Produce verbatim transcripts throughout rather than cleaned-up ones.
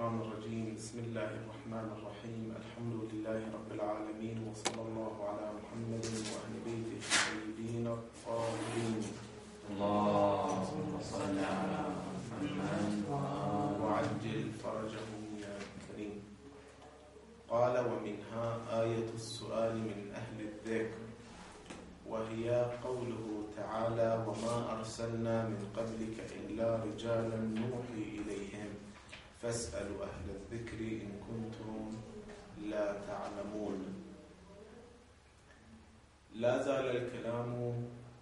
الشيطان الرجيم. بسم الله الرحمن الرحيم. الحمد لله رب العالمين، وصلى الله على محمد وأهل بيته الطيبين الطاهرين. اللهم صل على محمد وعجل فرجهم يا كريم. قال: ومنها آية السؤال من أهل الذكر، وهي قوله تعالى: وما أرسلنا من قبلك إلا رجالا نوحي إليهم فاسألوا أهل الذكر إن كنتم لا تعلمون. لا زال الكلام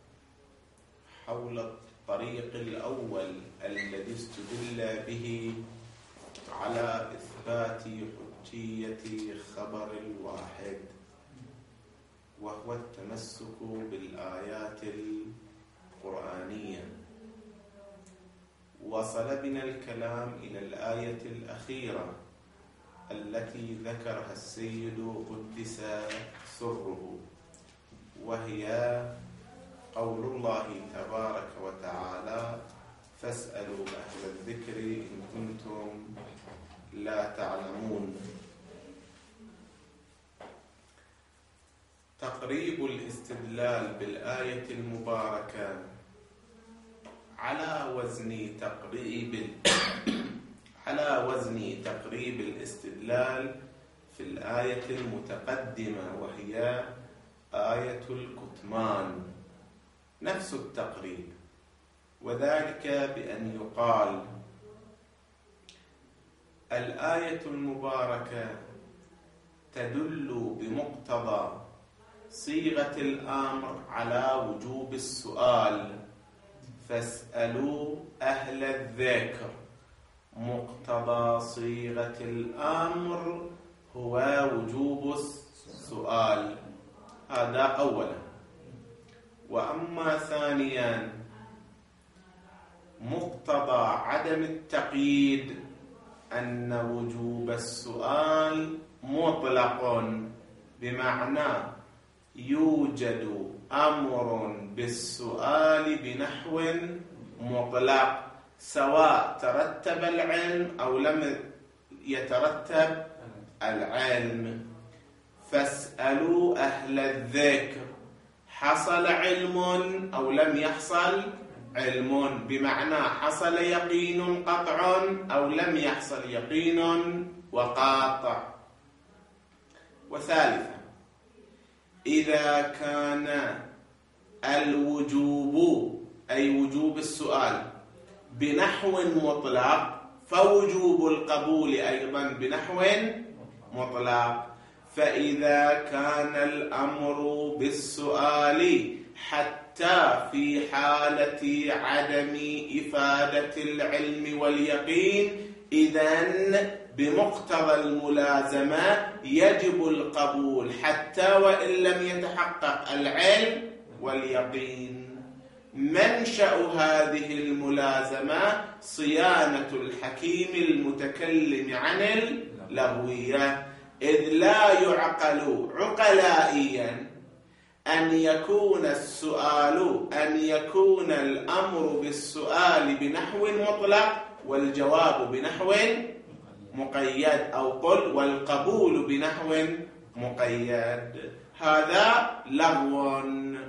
حول الطريق الأول الذي استدل به على إثبات حجية خبر الواحد، وهو التمسك بالآيات القرآنية. وصل بنا الكلام إلى الآية الأخيرة التي ذكرها السيد قدس سره، وهي قول الله تبارك وتعالى: فاسألوا أهل الذكر إن كنتم لا تعلمون. تقريب الاستدلال بالآية المباركة على وزن تقريب على وزن تقريب الاستدلال في الآية المتقدمة، وهي آية الكتمان، نفس التقريب، وذلك بأن يقال: الآية المباركة تدل بمقتضى صيغة الأمر على وجوب السؤال، فاسألوا أهل الذكر. مقتضى صيغة الأمر هو وجوب السؤال، هذا أولا. وأما ثانيا، مقتضى عدم التقييد أن وجوب السؤال مطلق، بمعنى يوجد أمر بالسؤال بنحو مطلق سواء ترتب العلم أو لم يترتب العلم. فاسألوا أهل الذكر، حصل علم أو لم يحصل علم، بمعنى حصل يقين قطع أو لم يحصل يقين وقاطع. وثالثا، إذا كان الوجوب أي وجوب السؤال بنحو مطلق، فوجوب القبول أيضا بنحو مطلق. فإذا كان الأمر بالسؤال حتى في حالة عدم إفادة العلم واليقين، إذن بمقتضى الملازمة يجب القبول حتى وإن لم يتحقق العلم واليقين. منشأ هذه الملازمة صيانة الحكيم المتكلم عن اللغوية، إذ لا يعقل عقلائيا أن يكون السؤال أن يكون الأمر بالسؤال بنحو مطلق والجواب بنحو مقيد، أو قل والقبول بنحو مقيد، هذا لغو.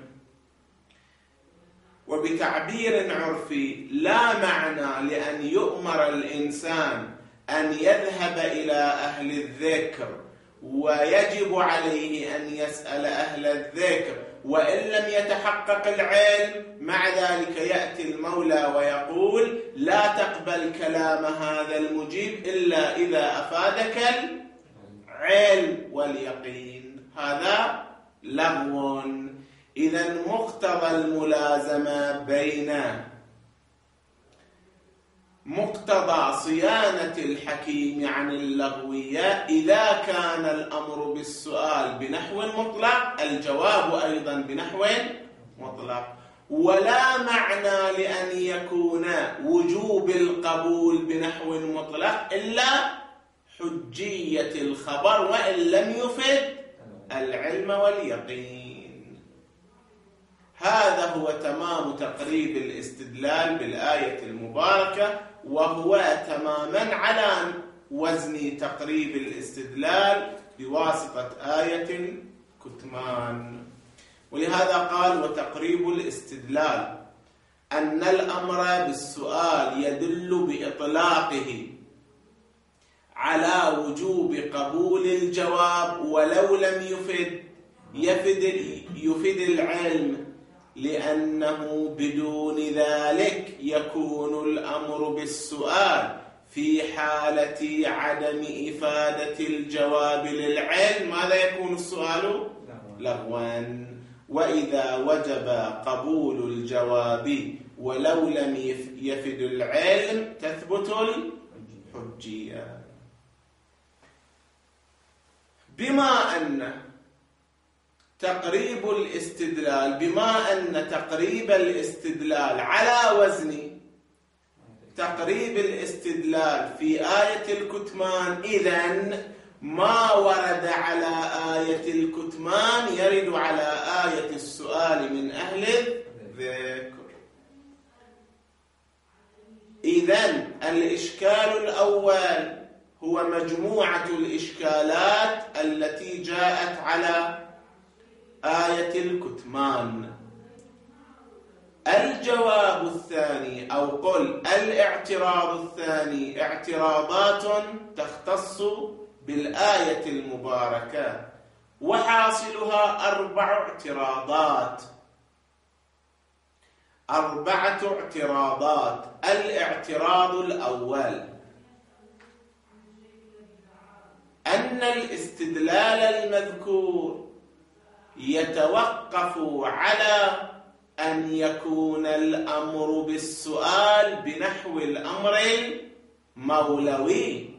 وبتعبير عرفي، لا معنى لأن يؤمر الإنسان أن يذهب إلى أهل الذكر ويجب عليه أن يسأل أهل الذكر وإن لم يتحقق العلم، مع ذلك يأتي المولى ويقول: لا تقبل كلام هذا المجيب إلا إذا أفادك العلم واليقين، هذا لغو. إذن مقتضى الملازمة بين مقتضى صيانة الحكيم عن اللغوية، إذا كان الأمر بالسؤال بنحو مطلق الجواب أيضا بنحو مطلق. ولا معنى لأن يكون وجوب القبول بنحو مطلق إلا حجية الخبر وإن لم يفد العلم واليقين. هذا هو تمام تقريب الاستدلال بالآية المباركة، وهو تماما على وزن تقريب الاستدلال بواسطة آية الكتمان. ولهذا قال: وتقريب الاستدلال أن الأمر بالسؤال يدل بإطلاقه على وجوب قبول الجواب ولو لم يفد يفد, يفد العلم، لأنه بدون ذلك يكون الأمر بالسؤال في حالة عدم إفادة الجواب للعلم ماذا يكون السؤال؟ لغوا. وإذا وجب قبول الجواب ولو لم يفد العلم تثبت الحجية. بما أن تقريب الاستدلال بما أن تقريب الاستدلال على وزن تقريب الاستدلال في آية الكتمان، إذن ما ورد على آية الكتمان يرد على آية السؤال من أهل الذكر. إذن الإشكال الأول هو مجموعة الإشكالات التي جاءت على آية الكتمان. الجواب الثاني أو قل الاعتراض الثاني اعتراضات تختص بالآية المباركة، وحاصلها أربع اعتراضات أربعة اعتراضات. الاعتراض الأول أن الاستدلال المذكور يتوقف على أن يكون الأمر بالسؤال بنحو الأمر المولوي،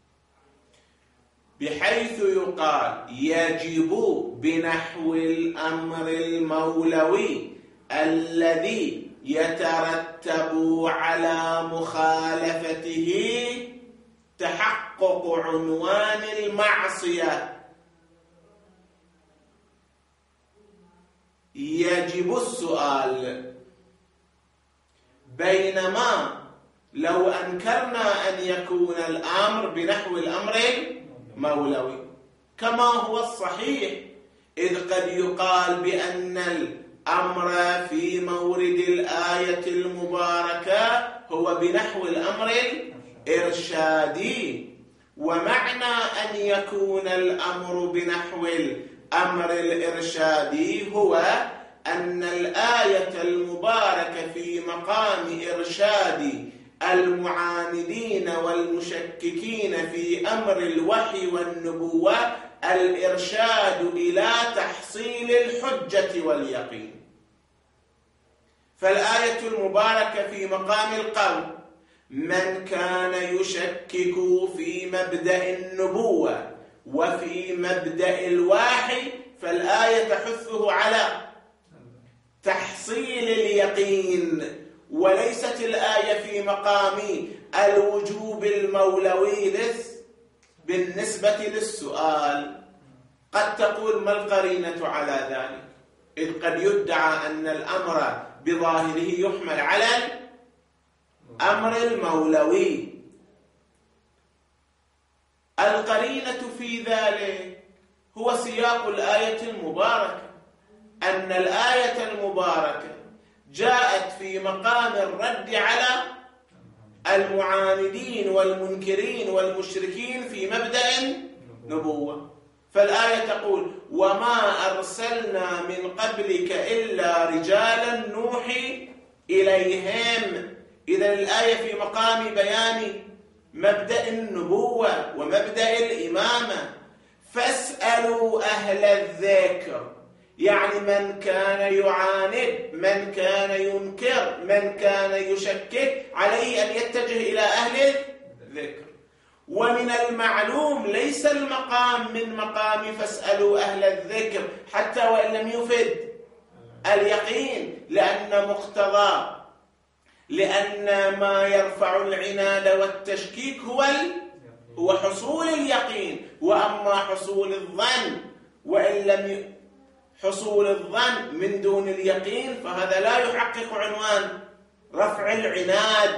بحيث يقال يجب بنحو الأمر المولوي الذي يترتب على مخالفته تحقق عنوان المعصية. يجب السؤال، بينما لو أنكرنا أن يكون الأمر بنحو الأمر المولوي كما هو الصحيح، إذ قد يقال بأن الأمر في مورد الآية المباركة هو بنحو الأمر الإرشادي. ومعنى أن يكون الأمر بنحو الأمر الإرشادي هو أن الآية المباركة في مقام إرشاد المعاندين والمشككين في أمر الوحي والنبوة الإرشاد إلى تحصيل الحجة واليقين. فالآية المباركة في مقام القول من كان يشكك في مبدأ النبوة وفي مبدأ الوحي، فالآية تحثه على تحصيل اليقين، وليست الآية في مقام الوجوب المولوي بالنسبة للسؤال. قد تقول ما القرينة على ذلك؟ إذ قد يدعى أن الأمر بظاهره يحمل على الأمر المولوي. القرينة في ذلك هو سياق الآية المباركة، أن الآية المباركة جاءت في مقام الرد على المعاندين والمنكرين والمشركين في مبدأ النبوة. فالآية تقول وما أرسلنا من قبلك إلا رجالا نوحي إليهم. إذن الآية في مقام بيان مبدأ النبوة ومبدأ الإمامة. فاسألوا أهل الذكر، يعني من كان يعاند، من كان ينكر، من كان يشكك، عليه أن يتجه إلى أهل الذكر. ومن المعلوم ليس المقام من مقام فاسألوا أهل الذكر حتى وإن لم يفد اليقين، لأن مقتضى لأن ما يرفع العناد والتشكيك هو هو حصول اليقين. وأما حصول الظن وإن لم ي... حصول الظن من دون اليقين فهذا لا يحقق عنوان رفع العناد،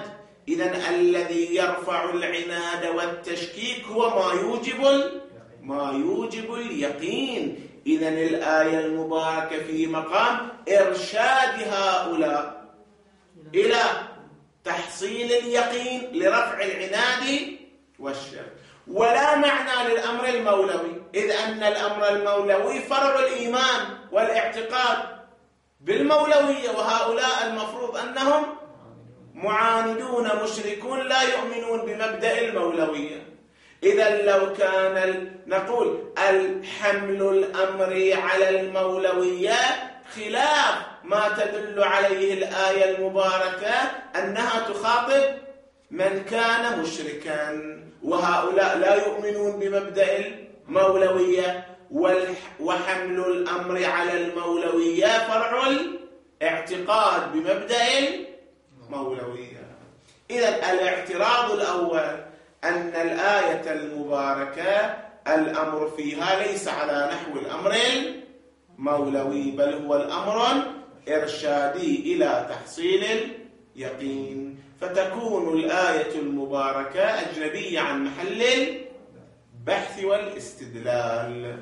إذن الذي يرفع العناد والتشكيك هو ما يوجب ما يوجب اليقين. إذن الآية المباركة في مقام إرشاد هؤلاء إلى تحصيل اليقين لرفع العناد والشرك، ولا معنى للأمر المولوي، إذ أن الأمر المولوي فرع الإيمان والاعتقاد بالمولوية، وهؤلاء المفروض أنهم معاندون مشركون لا يؤمنون بمبدأ المولوية. إذا لو كان نقول الحمل الأمر على المولوية خلاف ما تدل عليه الآية المباركة أنها تخاطب من كان مشركا، وهؤلاء لا يؤمنون بمبدأ المولوية، وحمل الأمر على المولوية فرع الاعتقاد بمبدأ المولوية. إذا الاعتراض الأول أن الآية المباركة الأمر فيها ليس على نحو الأمر المولوي، بل هو الأمر إرشادي إلى تحصيل اليقين، فتكون الآية المباركة أجنبية عن محل البحث والاستدلال.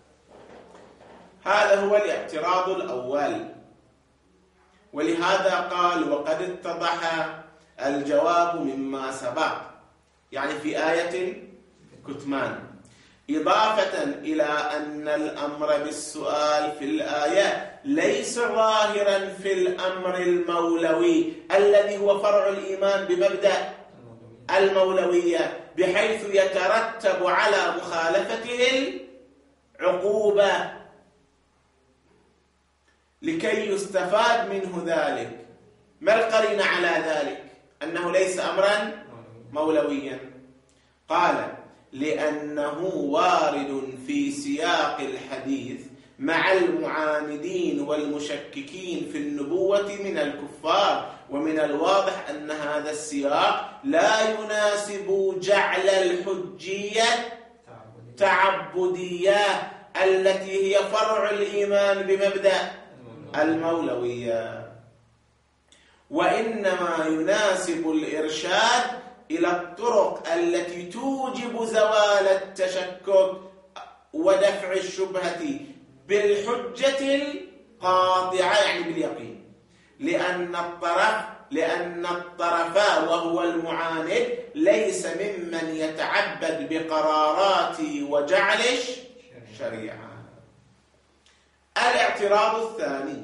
هذا هو الاعتراض الأول، ولهذا قال وقد اتضح الجواب مما سبق، يعني في آية الكتمان، إضافة إلى أن الأمر بالسؤال في الآية ليس ظاهرا في الأمر المولوي الذي هو فرع الإيمان بمبدأ المولوية، بحيث يترتب على مخالفته العقوبة، لكي يستفاد منه ذلك. ما القرينة على ذلك أنه ليس أمرا مولويا؟ قال لأنه وارد في سياق الحديث مع المعاندين والمشككين في النبوة من الكفار، ومن الواضح أن هذا السياق لا يناسب جعل الحجية تعبدية التي هي فرع الإيمان بمبدأ المولوية، وإنما يناسب الإرشاد إلى الطرق التي توجب زوال التشكك ودفع الشبهة بالحجة القاطعة، يعني باليقين، لأن الطرف لأن الطرف وهو المعاند ليس ممن يتعبد بقرارات وجعل الشريعة. الاعتراض الثاني،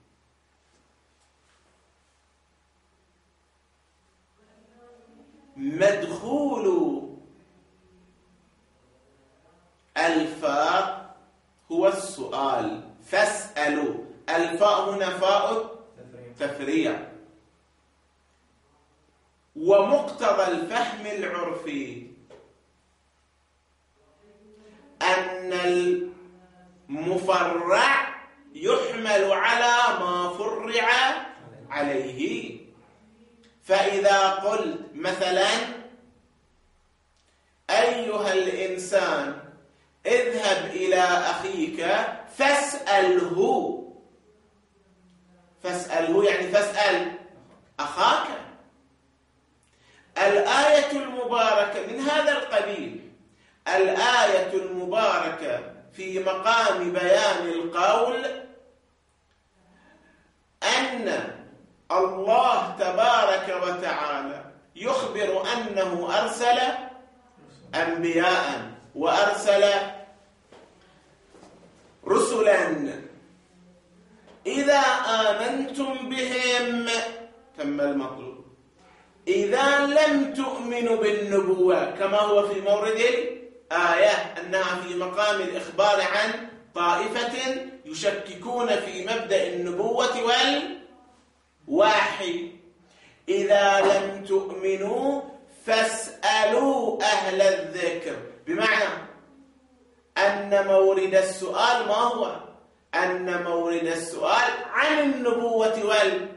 مدخول الفاء هو السؤال، فاسألوا. الفاء هنا فاء تفريع، ومقتضى الفهم العرفي أن المفرع يحمل على ما فرع عليه. فإذا قلت مثلا أيها الإنسان اذهب إلى أخيك فاسأله، فاسأله يعني فاسأل أخاك. الآية المباركة من هذا القبيل، الآية المباركة في مقام بيان القول أن الله تبارك وتعالى يخبر أنه أرسل أنبياء وأرسل رسلا، إذا آمنتم بهم تم المطلوب. إذا لم تؤمنوا بالنبوة كما هو في مورد الآية أنها في مقام الإخبار عن طائفة يشككون في مبدأ النبوة والوحي، إذا لم تؤمنوا فاسألوا أهل الذكر، بمعنى أن مورد السؤال ما هو؟ أن مورد السؤال عن النبوة والوحي.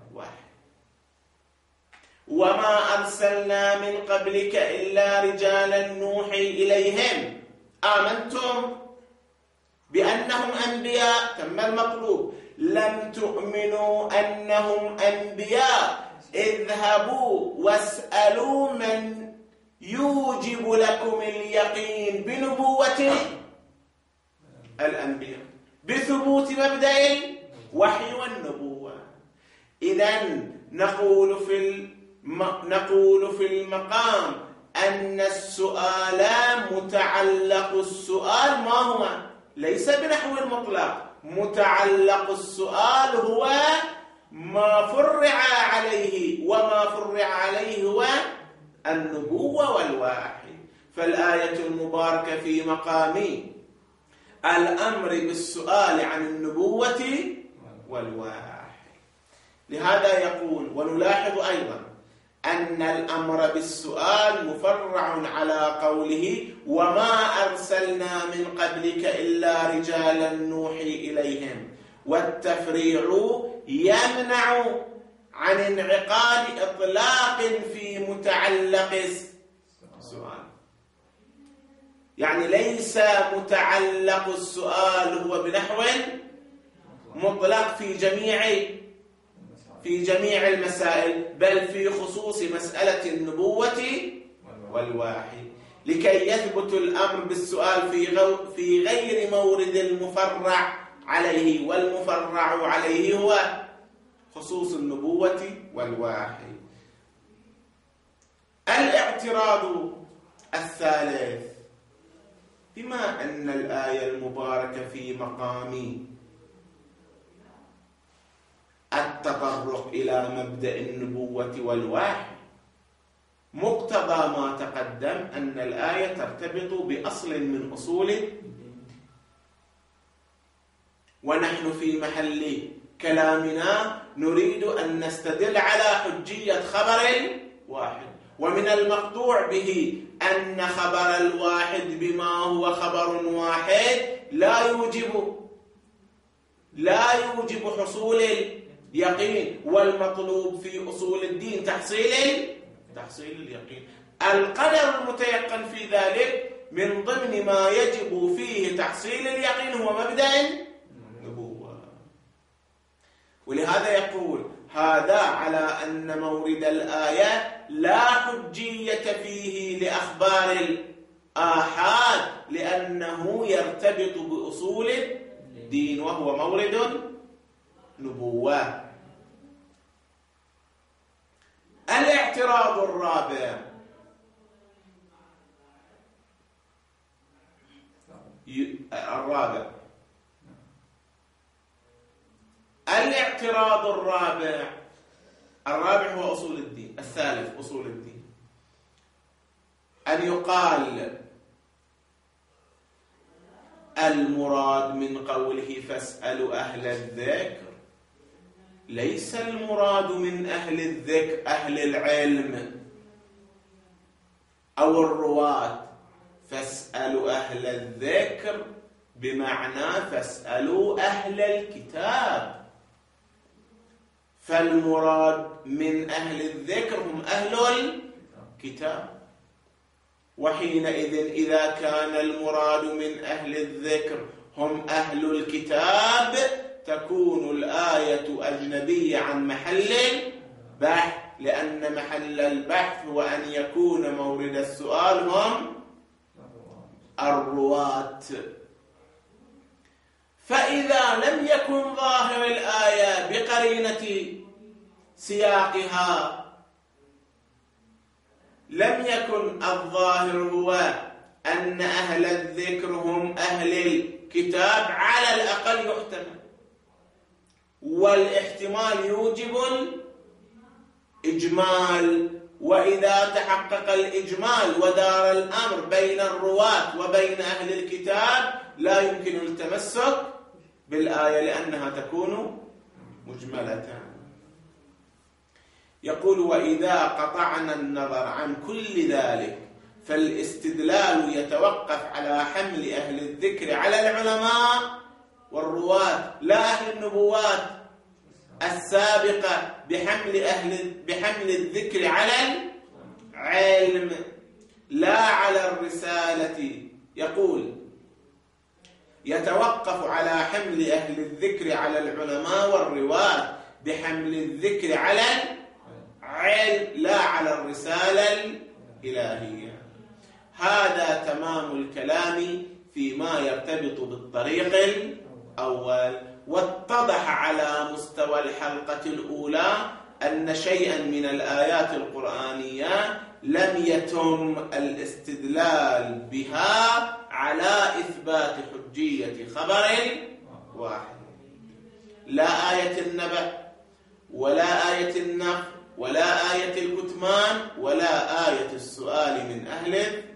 وما أرسلنا من قبلك إلا رجالا نوحي إليهم آمنتم بأنهم أنبياء تم المطلوب. لم تؤمنوا أنهم أنبياء اذهبوا واسألوا من يوجب لكم اليقين بنبوة الأنبياء بثبوت مبدأ الوحي والنبوة. إذن نقول في الم... نقول في المقام أن السؤال متعلق السؤال ما هو؟ ليس بنحو المطلق، متعلق السؤال هو ما فرع عليه، وما فرع عليه هو النبوة والوحي. فالآية المباركة في مقام الأمر بالسؤال عن النبوة والوحي. لهذا يقول ونلاحظ أيضا أن الأمر بالسؤال مفرع على قوله وما أرسلنا من قبلك إلا رجالا نوحي إليهم، والتفريع يمنع عن انعقاد إطلاق في متعلق السؤال. يعني ليس متعلق السؤال هو بنحو مطلق في جميع في جميع المسائل، بل في خصوص مسألة النبوة والوحي، لكي يثبت الأمر بالسؤال في غو في غير مورد المفرع عليه، والمفرع عليه هو خصوص النبوة والوحي. الاعتراض الثالث: بما أن الآية المباركة في مقام التطرق إلى مبدأ النبوة والوحي، مقتضى ما تقدم أن الآية ترتبط بأصل من أصول الدين، ونحن في محل كلامنا نريد أن نستدل على حجية خبر الواحد، ومن المقطوع به أن خبر الواحد بما هو خبر واحد لا يوجب لا يوجب حصول اليقين، والمطلوب في أصول الدين تحصيل تحصيل اليقين. القدر المتيقن في ذلك من ضمن ما يجب فيه تحصيل اليقين هو مبدأ النبوة. ولهذا يقول هذا على أن مورد الآية لا حجية فيه لأخبار الآحاد، لأنه يرتبط بأصول الدين وهو مورد نبوة. الاعتراض الرابع: الرابع الاعتراض الرابع الرابع هو أصول الدين. الثالث أصول الدين، أن يقال المراد من قوله فاسألوا أهل الذكر، ليس المراد من أهل الذكر أهل العلم أو الرواة. فاسألوا أهل الذكر بمعنى فاسألوا أهل الكتاب، فالمراد من أهل الذكر هم أهل الكتاب. وحينئذ إذا كان المراد من أهل الذكر هم أهل الكتاب، تكون الآية أجنبية عن محل البحث، لأن محل البحث هو أن يكون مورد السؤال هم الرواة. فإذا لم يكن ظاهر الآية بقرينة سياقها، لم يكن الظاهر هو أن أهل الذكر هم أهل الكتاب، على الأقل يحتمل، والاحتمال يوجب الإجمال. وإذا تحقق الإجمال ودار الأمر بين الرواة وبين أهل الكتاب، لا يمكن التمسك بالآية لأنها تكون مجملة. يقول وإذا قطعنا النظر عن كل ذلك فالاستدلال يتوقف على حمل أهل الذكر على العلماء والرواة، لا أهل النبوات السابقة، بحمل أهل بحمل الذكر على العلم لا على الرسالة. يقول يتوقف على حمل أهل الذكر على العلماء والرواة بحمل الذكر على علم لا على الرسالة الإلهية. هذا تمام الكلام فيما يرتبط بالطريق الأول. واتضح على مستوى الحلقة الأولى أن شيئا من الآيات القرآنية لم يتم الاستدلال بها على إثبات حجية خبر واحد. لا آية النبأ ولا آية النفي ولا آية الكتمان ولا آية السؤال من أهل الذكر.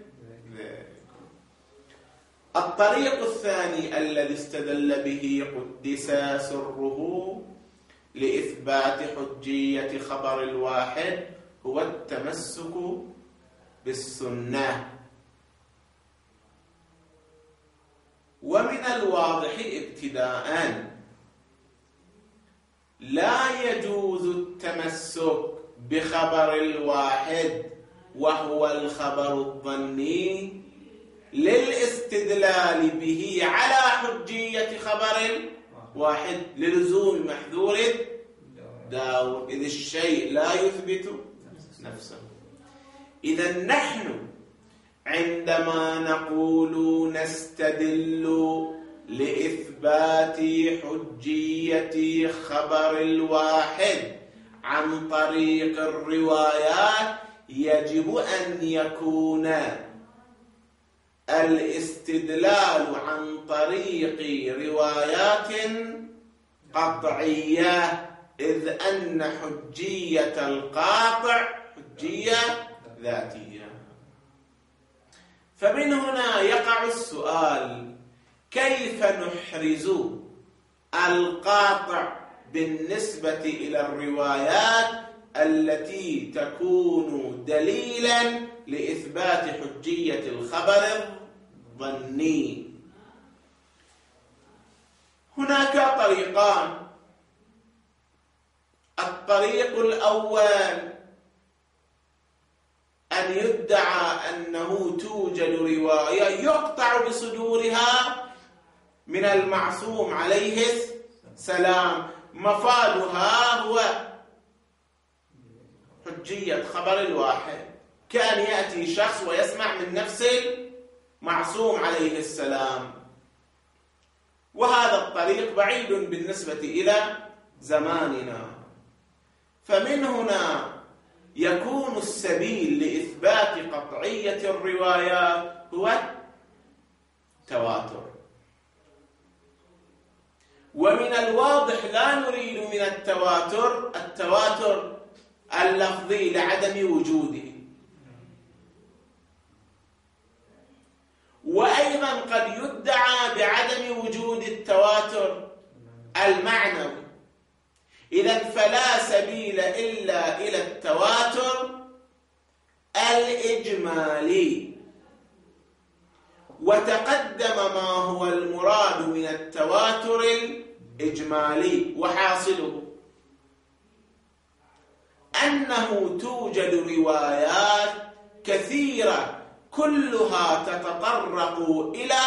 الطريق الثاني الذي استدل به قدس سره لإثبات حجية خبر الواحد هو التمسك بالسنة. ومن الواضح ابتداءً لا يجوز التمسك بخبر الواحد وهو الخبر الظني للاستدلال به على حجية خبر واحد للزوم محذور داور، إذ الشيء لا يثبت نفسه. إذا نحن عندما نقول نستدل لإثبات حجية خبر الواحد عن طريق الروايات يجب أن يكون الاستدلال عن طريق روايات قطعية، إذ أن حجية القاطع حجية ذاتية. فمن هنا يقع السؤال: كيف نحرز القاطع بالنسبة إلى الروايات التي تكون دليلا لإثبات حجية الخبر الظني؟ هناك طريقان. الطريق الأول أن يدعى أنه توجد رواية يقطع بصدورها من المعصوم عليه السلام مفادها هو حجية خبر الواحد، كأن يأتي شخص ويسمع من نفس المعصوم عليه السلام، وهذا الطريق بعيد بالنسبة إلى زماننا. فمن هنا يكون السبيل لإثبات قطعية الروايات هو التواتر. ومن الواضح لا نريد من التواتر التواتر اللفظي لعدم وجوده، وأيضا قد يدعى بعدم وجود التواتر المعنوي. إذن فلا سبيل إلا إلى التواتر الإجمالي. وتقدم ما هو المراد من التواتر الإجمالي، وحاصله أنه توجد روايات كثيرة كلها تتطرق إلى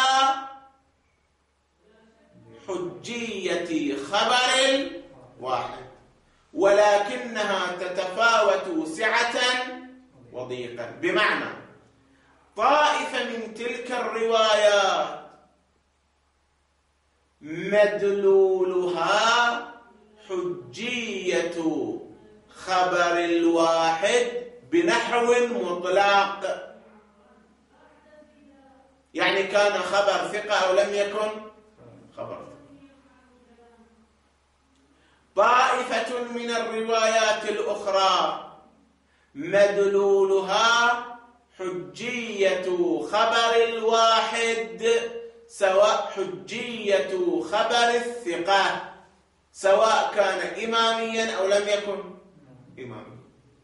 حجية خبر واحد، ولكنها تتفاوت سعة وضيقا. بمعنى طائفة من تلك الروايات مدلولها حجية خبر الواحد بنحو مطلق، يعني كان خبر ثقة أو لم يكن خبر ثقة. طائفة من الروايات الأخرى مدلولها حجية خبر الواحد سواء حجية خبر الثقة، سواء كان إماميا أو لم يكن إماميا.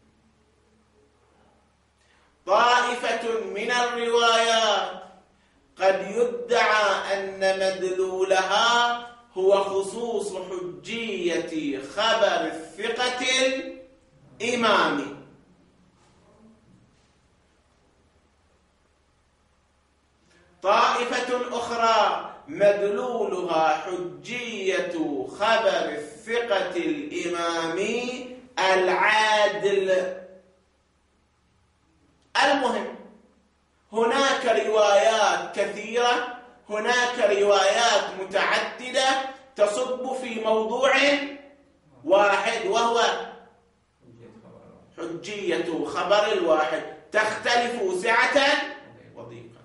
طائفة من الروايات قد يدعى أن مدلولها هو خصوص حجية خبر الثقة الإمامي. طائفة أخرى مدلولها حجية خبر الثقة الإمامي العادل. المهم هناك روايات كثيرة، هناك روايات متعددة تصب في موضوع واحد، وهو حجية خبر الواحد، تختلف سعة وضيقا.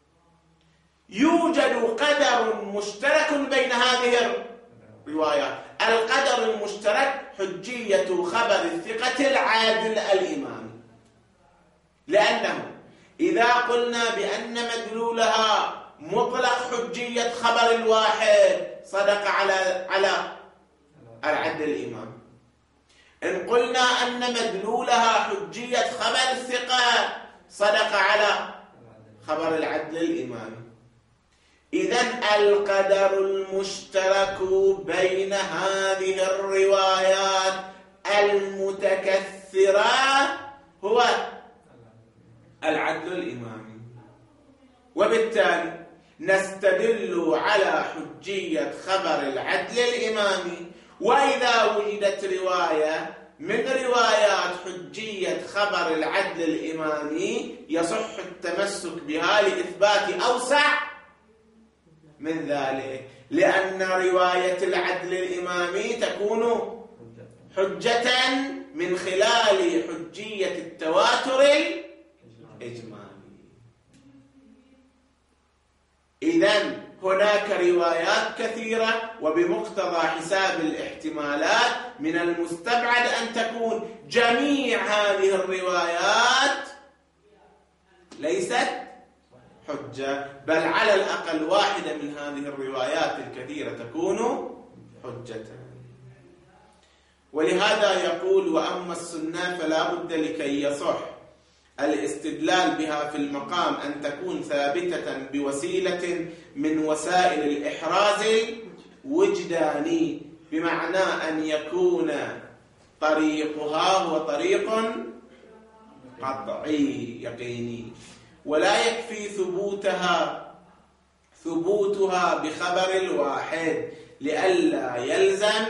يوجد قدر مشترك بين هذه الروايات. القدر المشترك حجية خبر الثقة العادل الإمام، لأنه إذا قلنا بأن مدلولها مطلق حجية خبر الواحد صدق على على العدل الإمام. إن قلنا أن مدلولها حجية خبر الثقة صدق على خبر العدل الإمامي. إذن القدر المشترك بين هذه الروايات المتكثرة هو العدل الإمامي، وبالتالي نستدل على حجية خبر العدل الإمامي. وإذا وجدت رواية من روايات حجية خبر العدل الإمامي يصح التمسك بها لإثبات أوسع من ذلك، لأن رواية العدل الإمامي تكون حجة من خلال حجية التواتر الإجمالي. إذن هناك روايات كثيرة، وبمقتضى حساب الاحتمالات من المستبعد أن تكون جميع هذه الروايات ليست حجة، بل على الأقل واحدة من هذه الروايات الكثيرة تكون حجة. ولهذا يقول: وأما السنة فلا بد لكي يصح الاستدلال بها في المقام أن تكون ثابتة بوسيلة من وسائل الإحراز الوجداني، بمعنى أن يكون طريقها هو طريق قطعي يقيني، ولا يكفي ثبوتها ثبوتها بخبر الواحد لئلا يلزم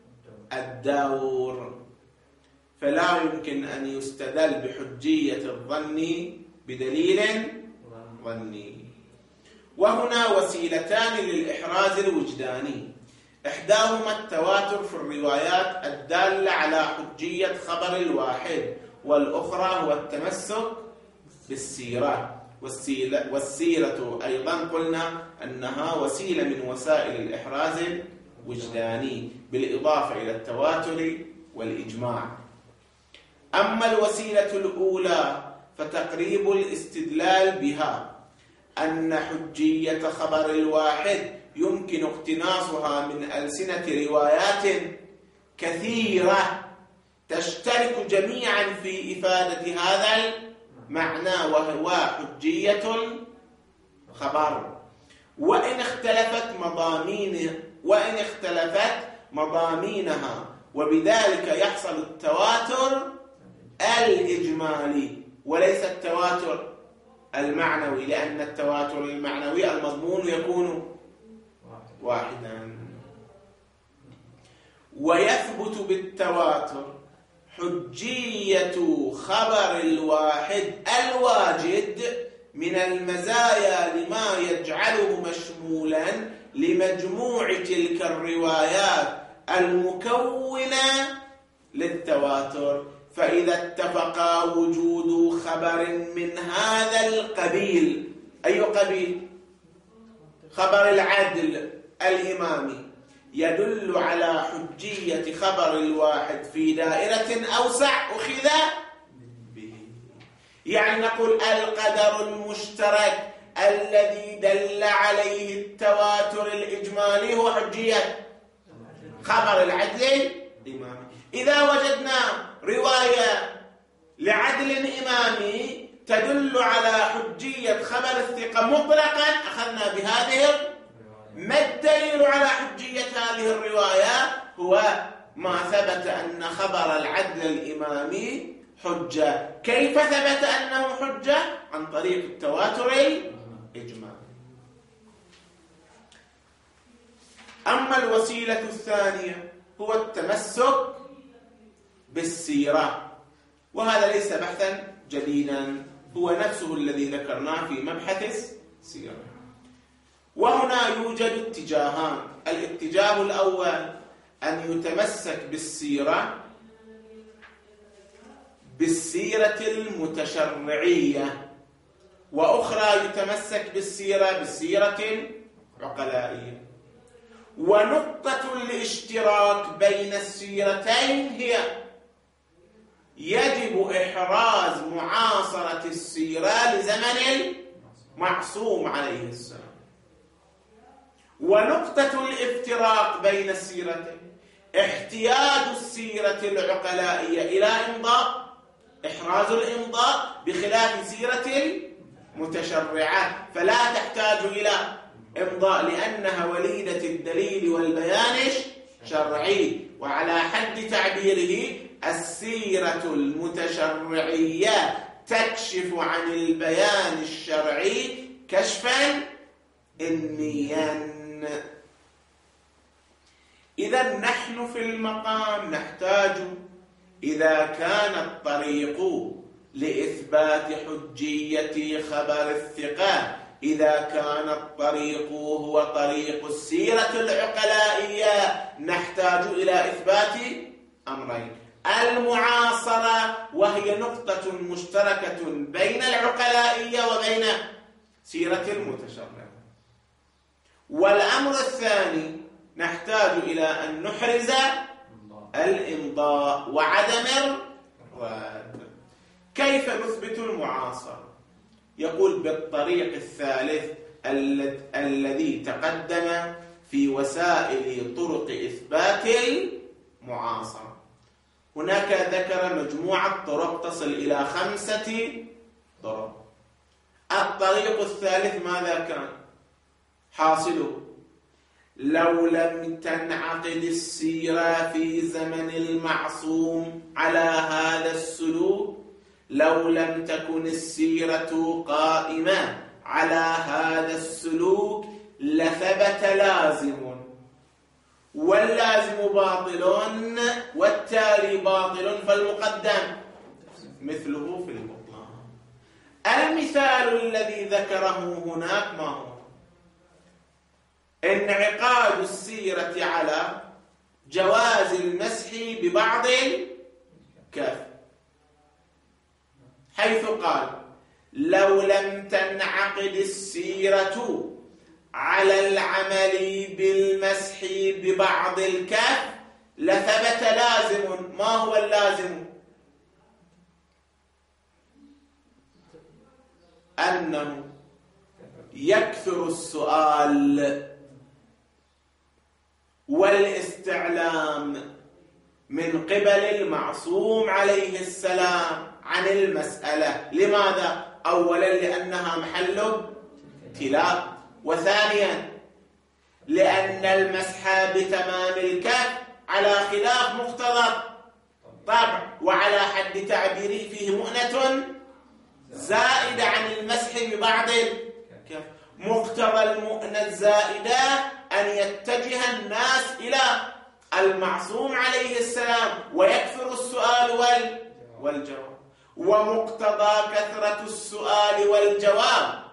الدور، فلا يمكن أن يستدل بحجية الظن بدليل ظني. وهنا وسيلتان للإحراز الوجداني، إحداهما التواتر في الروايات الدالة على حجية خبر الواحد، والأخرى هو التمسك بالسيرة. والسيرة, والسيرة أيضا قلنا أنها وسيلة من وسائل الإحراز الوجداني بالإضافة إلى التواتر والإجماع. أما الوسيلة الأولى فتقريب الاستدلال بها أن حجية خبر الواحد يمكن اقتناصها من ألسنة روايات كثيرة تشترك جميعا في إفادة هذا المعنى، وهو حجية الخبر، وإن اختلفت مضامينه وإن اختلفت مضامينها، وبذلك يحصل التواتر الإجمالي وليس التواتر المعنوي، لأن التواتر المعنوي المضمون يكون واحدا. ويثبت بالتواتر حجية خبر الواحد الواجد من المزايا لما يجعله مشمولا لمجموع تلك الروايات المكونة للتواتر. فإذا اتفق وجود خبر من هذا القبيل، أي قبيل؟ خبر العدل الإمامي، يدل على حجية خبر الواحد في دائرة أوسع أخذ به. يعني نقول القدر المشترك الذي دل عليه التواتر الإجمالي هو حجية خبر العدل الإمامي. إذا وجدنا رواية لعدل إمامي تدل على حجية خبر الثقة مطلقا أخذنا بهذه. ما الدليل على حجية هذه الرواية؟ هو ما ثبت أن خبر العدل الإمامي حجة. كيف ثبت أنه حجة؟ عن طريق التواتر الإجمالي. أما الوسيلة الثانية هو التمسك بالسيرة، وهذا ليس بحثا جديدا، هو نفسه الذي ذكرناه في مبحث السيرة. وهنا يوجد اتجاهان، الاتجاه الأول أن يتمسك بالسيرة بالسيرة المتشرعية، وأخرى يتمسك بالسيرة بالسيرة العقلائية. ونقطة الاشتراك بين السيرتين هي يجب إحراز معاصرة السيرة لزمن المعصوم عليه السلام. ونقطة الافتراق بين السيرتين احتياج السيرة العقلائية إلى إمضاء، إحراز الإمضاء، بخلاف سيرة المتشرعات فلا تحتاج إلى إمضاء لأنها وليدة الدليل والبيان الشرعي. وعلى حد تعبيره السيرة المتشرعية تكشف عن البيان الشرعي كشفا إنيا. إذا نحن في المقام نحتاج، إذا كان الطريق لإثبات حجية خبر الثقة، إذا كان الطريق هو طريق السيرة العقلائية، نحتاج إلى إثبات أمرين: المعاصرة وهي نقطة مشتركة بين العقلائية وبين سيرة المتشرع، والأمر الثاني نحتاج إلى أن نحرز الإمضاء وعدم الرد. كيف نثبت المعاصرة؟ يقول بالطريق الثالث الذي تقدم في وسائل طرق إثبات المعاصرة. هناك ذكر مجموعة طرق تصل إلى خمسة طرق. الطريق الثالث ماذا كان حاصله؟ لو لم تنعقد السيرة في زمن المعصوم على هذا السلوك، لو لم تكن السيرة قائمة على هذا السلوك لثبت لازم، واللازم باطل والتالي باطل فالمقدم مثله في البطلان. المثال الذي ذكره هناك ما هو؟ انعقاد السيرة على جواز المسح ببعض الكف، حيث قال لو لم تنعقد السيرة على العمل بالمسح ببعض الكف لثبت لازم. ما هو اللازم؟ أنه يكثر السؤال والاستعلام من قبل المعصوم عليه السلام عن المسألة. لماذا؟ أولا لأنها محل ابتلاء، وثانيا لأن المسح بتمام الكف على خلاف مقتضى طبع، وعلى حد تعبيره فيه مؤنة زائدة عن المسح ببعض الكف. مقتضى المؤنة الزائدة أن يتجه الناس إلى المعصوم عليه السلام ويكثر السؤال والجواب، ومقتضى كثرة السؤال والجواب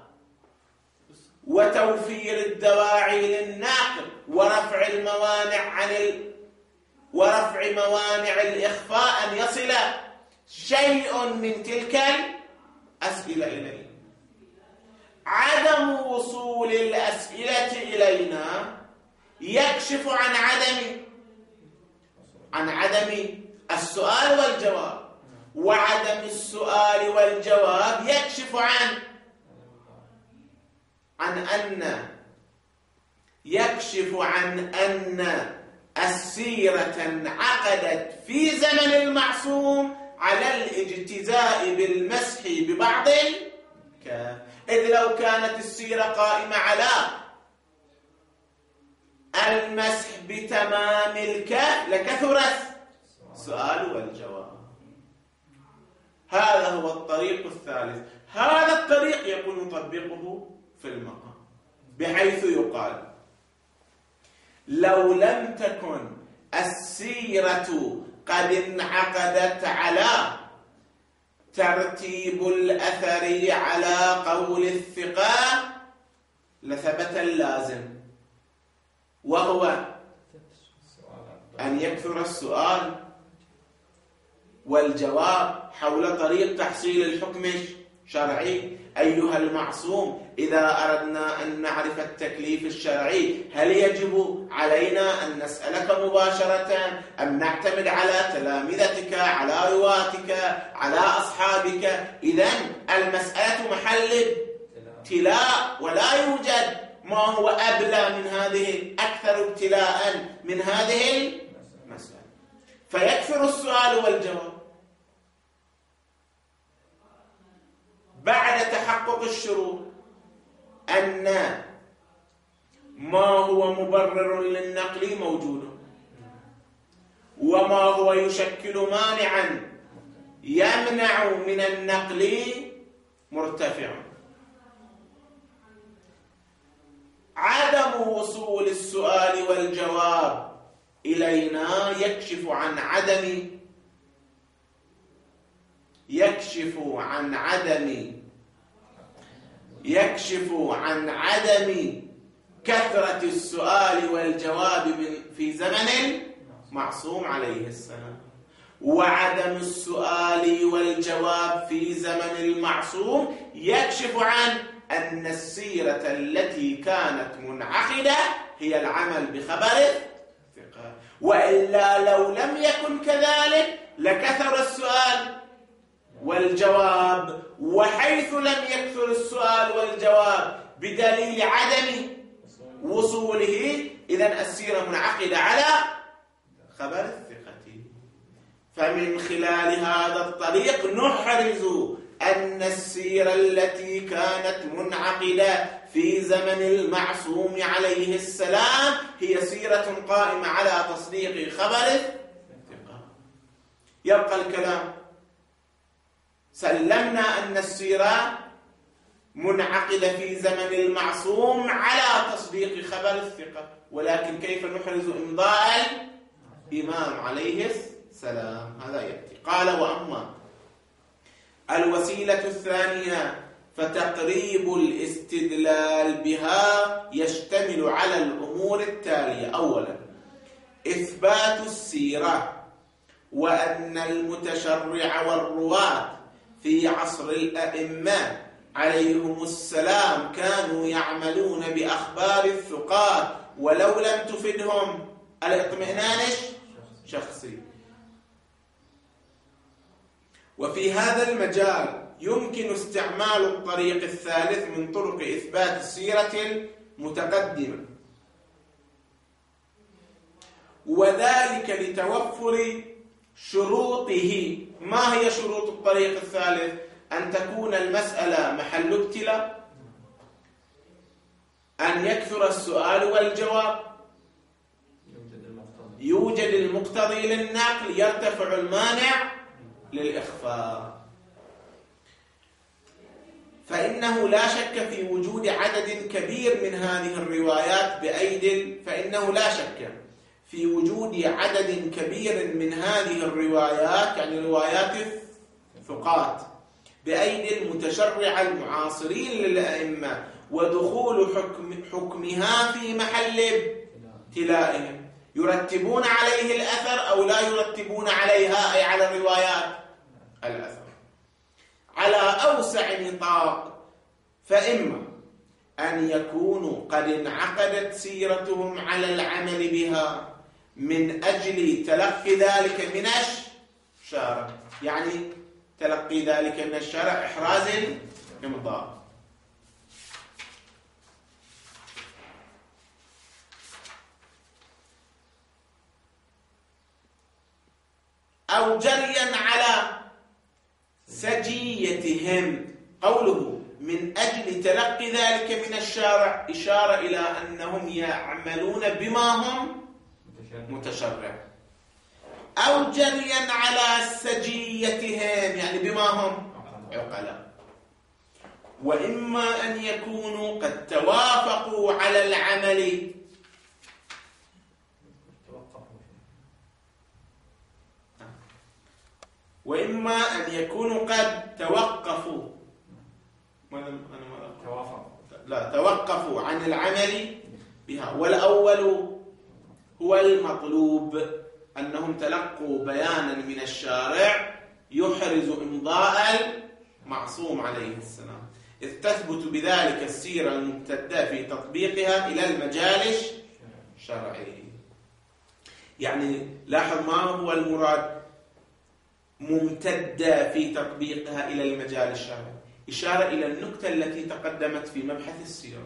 وتوفير الدواعي للناقل ورفع الموانع عن ال... ورفع موانع الإخفاء أن يصل شيء من تلك الأسئلة إليه. عدم وصول الأسئلة إلينا يكشف عن عدم عن عدم السؤال والجواب، وعدم السؤال والجواب يكشف عن عن أن يكشف عن أن السيرة انعقدت في زمن المعصوم على الاجتزاء بالمسح ببعض الكف. إذ لو كانت السيرة قائمة على المسح بتمام الكف لكثر السؤال والجواب. هذا هو الطريق الثالث. هذا الطريق يقول نطبقه في المقام، بحيث يقال لو لم تكن السيرة قد انعقدت على ترتيب الأثر على قول الثقة لثبت اللازم، وهو أن يكثر السؤال والجواب حول طريق تحصيل الحكم الشرعي. أيها المعصوم، إذا أردنا أن نعرف التكليف الشرعي هل يجب علينا أن نسألك مباشرة أم نعتمد على تلامذتك، على رواتك، على أصحابك؟ إذن المسألة محل ابتلاء، ولا يوجد ما هو أبلى من هذه، أكثر ابتلاء من هذه المسألة، فيكثر السؤال والجواب. بعد تحقق الشروط أن ما هو مبرر للنقل موجود، وما هو يشكل مانعا يمنع من النقل مرتفع، عدم وصول السؤال والجواب إلينا يكشف عن عدم يكشف عن عدم يكشف عن عدم كثرة السؤال والجواب في زمن المعصوم عليه السلام. وعدم السؤال والجواب في زمن المعصوم يكشف عن أن السيرة التي كانت منعقدة هي العمل بخبر الثقة، وإلا لو لم يكن كذلك لكثر السؤال والجواب. وحيث لم يكثر السؤال والجواب بدليل عدم وصوله، إذن السيرة منعقدة على خبر الثقة. فمن خلال هذا الطريق نحرز أن السيرة التي كانت منعقدة في زمن المعصوم عليه السلام هي سيرة قائمة على تصديق خبر الثقة. يبقى الكلام، سلمنا أن السيرة منعقدة في زمن المعصوم على تصديق خبر الثقة، ولكن كيف نحرز إمضاء الإمام عليه السلام؟ هذا يأتي. قال: وأما الوسيلة الثانية فتقريب الاستدلال بها يشتمل على الأمور التالية: أولا، إثبات السيرة، وأن المتشرع والرواة في عصر الأئمة عليهم السلام كانوا يعملون بأخبار الثقات ولو لم تفدهم الاطمئنان الشخصي. وفي هذا المجال يمكن استعمال الطريق الثالث من طرق إثبات السيرة المتقدمة، وذلك لتوفر شروطه. ما هي شروط الطريق الثالث؟ أن تكون المسألة محل ابتلاء، أن يكثر السؤال والجواب، يوجد المقتضي للنقل، يرتفع المانع للإخفاء. فإنه لا شك في وجود عدد كبير من هذه الروايات بأيدي فإنه لا شك في وجود عدد كبير من هذه الروايات، يعني روايات الثقات، بأيدي المتشرع المعاصرين للأئمة، ودخول حكم حكمها في محل ابتلائهم. يرتبون عليه الأثر أو لا يرتبون عليها، أي على الروايات الأثر على أوسع نطاق. فإما أن يكونوا قد انعقدت سيرتهم على العمل بها من أجل تلقي ذلك من الشارع، يعني تلقي ذلك من الشارع إحراز الإمضاء، أو جريا على سجيتهم. قوله من أجل تلقي ذلك من الشارع إشارة إلى أنهم يعملون بما هم متشرع، أو جريا على سجيتهم يعني بما هم عقلاء. وإما أن يكونوا قد توافقوا على العمل وإما أن يكونوا قد توقفوا أنا ما توافق لا توقفوا عن العمل بها. والأول هو المطلوب، أنهم تلقوا بيانا من الشارع يحرز إمضاء المعصوم عليه السلام، إذ تثبت بذلك السيرة الممتدة في تطبيقها إلى المجال الشرعي. يعني لاحظ ما هو المراد ممتدة في تطبيقها إلى المجال الشرعي، إشارة إلى النكتة التي تقدمت في مبحث السيرة،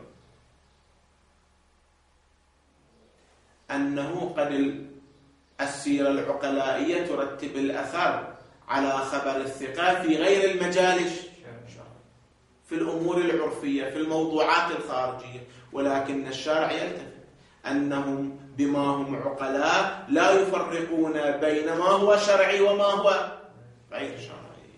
أنه قد السيرة العقلائية ترتب الأثر على خبر الثقة في غير المجال الشرعي، في الأمور العرفية، في الموضوعات الخارجية، ولكن الشارع يلتفت أنهم بما هم عقلاء لا يفرقون بين ما هو شرعي وما هو غير شرعي.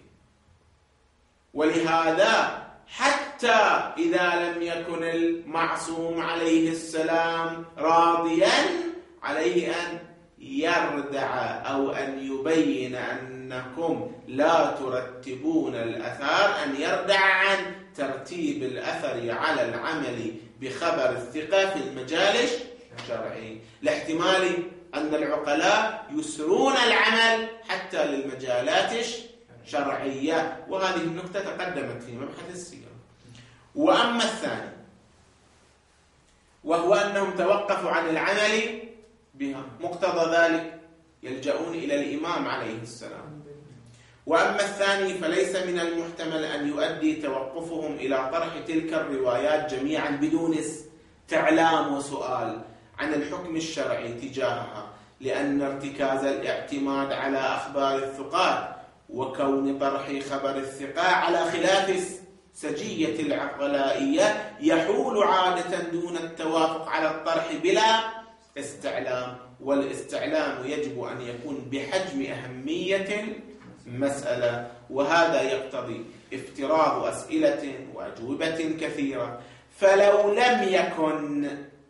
ولهذا حتى إذا لم يكن المعصوم عليه السلام راضيا عليه أن يردع أو أن يبين أنكم لا ترتبون الأثار، أن يردع عن ترتيب الأثر على العمل بخبر الثقة في المجال الشرعي، لاحتمال أن العقلاء يسرون العمل حتى للمجالات الشرعية، وهذه النقطة تقدمت في مبحث السيرة. وأما الثاني وهو أنهم توقفوا عن العمل بها، مقتضى ذلك يلجؤون إلى الإمام عليه السلام. وأما الثاني فليس من المحتمل أن يؤدي توقفهم إلى طرح تلك الروايات جميعا بدون استعلام وسؤال عن الحكم الشرعي تجاهها، لأن ارتكاز الاعتماد على أخبار الثقات وكون طرح خبر الثقة على خلاف سجية العقلائية يحول عادة دون التوافق على الطرح بلا استعلام، والاستعلام يجب أن يكون بحجم أهمية المسألة، وهذا يقتضي افتراض أسئلة وأجوبة كثيرة. فلو لم يكن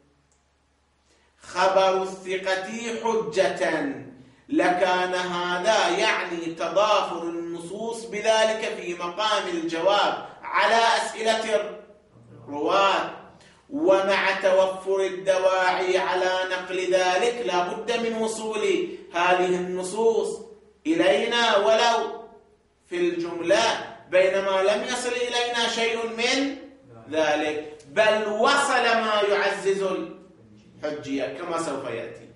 خبر الثقة حجة لكان هذا يعني تضافر النصوص بذلك في مقام الجواب على أسئلة الرواة، ومع توفر الدواعي على نقل ذلك لا بد من وصول هذه النصوص إلينا ولو في الجملة، بينما لم يصل إلينا شيء من ذلك، بل وصل ما يعزز الحجية كما سوف يأتي.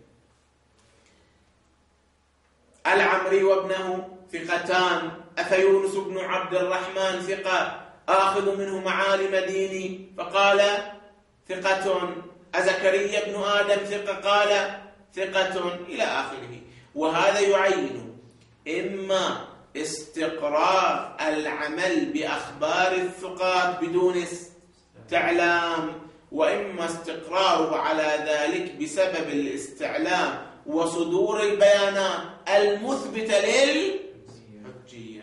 العمري وابنه ثقتان، أفيونس بن عبد الرحمن ثقة آخذ منه معالم ديني فقال ثقة، أزكريا بن آدم ثقة قال ثقة، إلى آخره. وهذا يعين إما استقرار العمل بأخبار الثقات بدون استعلام، وإما استقراره على ذلك بسبب الاستعلام وصدور البيانات المثبتة للحجية.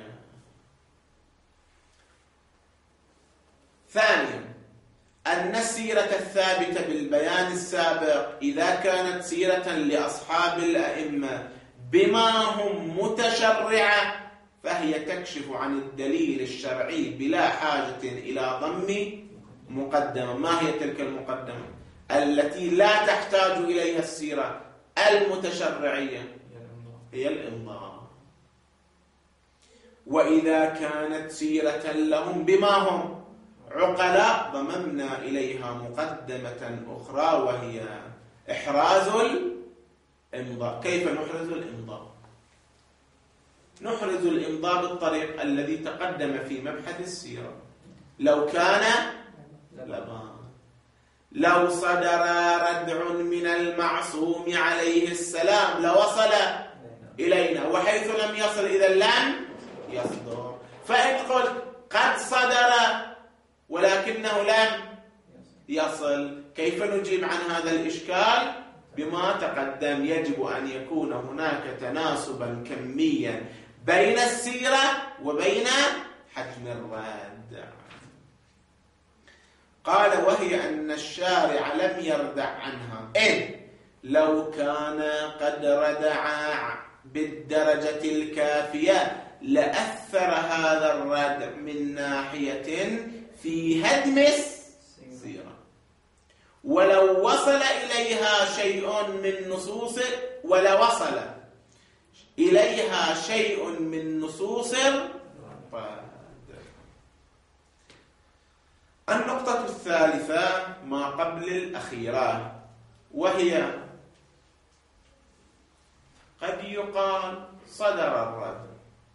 ثانيا أن السيرة الثابتة بالبيان السابق إذا كانت سيرة لأصحاب الأئمة بما هم متشرعة فهي تكشف عن الدليل الشرعي بلا حاجة إلى ضم مقدمة. ما هي تلك المقدمة التي لا تحتاج إليها السيرة المتشرعية؟ هي الإمضاء. وإذا كانت سيرة لهم بما هم عقلاء ضممنا إليها مقدمة أخرى وهي إحراز الإمضاء. كيف نحرز الإمضاء؟ نحرز الإمضاء بالطريق الذي تقدم في مبحث السيرة. لو كان لبان، لو صدر ردع من المعصوم عليه السلام لوصل إلينا، وحيث لم يصل إذا لم يصدر. فإن قلت قد صدر ولكنه لم يصل، كيف نجيب عن هذا الإشكال؟ بما تقدم، يجب أن يكون هناك تناسبا كميا بين السيرة وبين حجم الرد. قال وهي أن الشارع لم يردع عنها، إذ لو كان قد ردع بالدرجة الكافية لأثر هذا الردع من ناحية في هدم السيرة، ولو وصل إليها شيء من نصوص ولو وصل إليها شيء من نصوص الرد. النقطة الثالثة ما قبل الأخيرة، وهي قد يقال صدر الرد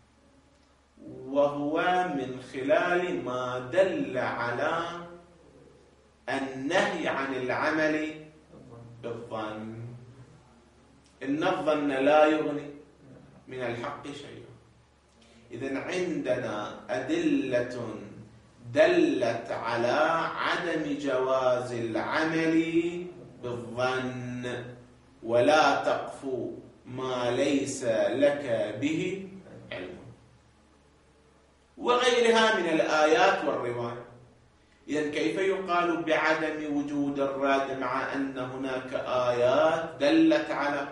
وهو من خلال ما دل على النهي عن العمل بالظن، إن الظن لا يغني من الحق شيئا. إذن عندنا أدلة دلت على عدم جواز العمل بالظن، ولا تقف ما ليس لك به علم، وغيرها من الآيات والروايات. إذن كيف يقال بعدم وجود الرد مع أن هناك آيات دلت على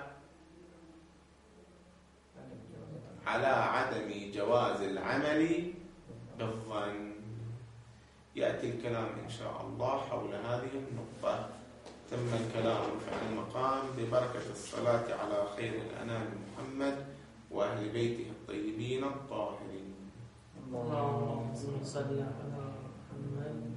على عدم جواز العمل بالظن؟ يأتي الكلام إن شاء الله حول هذه النقطة. تم الكلام في المقام ببركة الصلاة على خير الأنام محمد وأهل بيته الطيبين الطاهرين. اللهم صل على محمد